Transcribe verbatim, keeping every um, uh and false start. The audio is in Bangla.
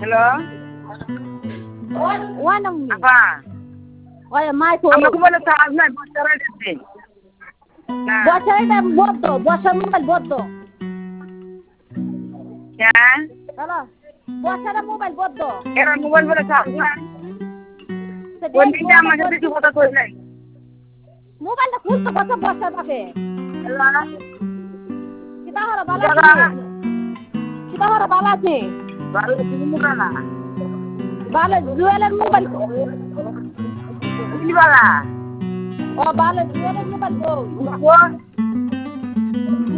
হ্যালো ওই নাম আপা ওই মাই তো আমাকে বলে চার্জ নাই বছর দিতে না বছরটা বদ্ধ বছর মোবাইল বদ্ধ কেন হ্যালো বছরে মোবাইল বদ্ধ এরা মোবাইল বলে চার্জ নাই কোন দিনটা আমার সাথে কি কথা কই নাই মোবাইলটা খুলতে বছর বছর পাবে হ্যালো কিতা হলো বালা আছে কিতা হলো বালা আছে ভালো তুমি মুখানা বালা জুয়েলের মোবাইল কি বালা ও বালা জুয়েলের মোবাইল গো ও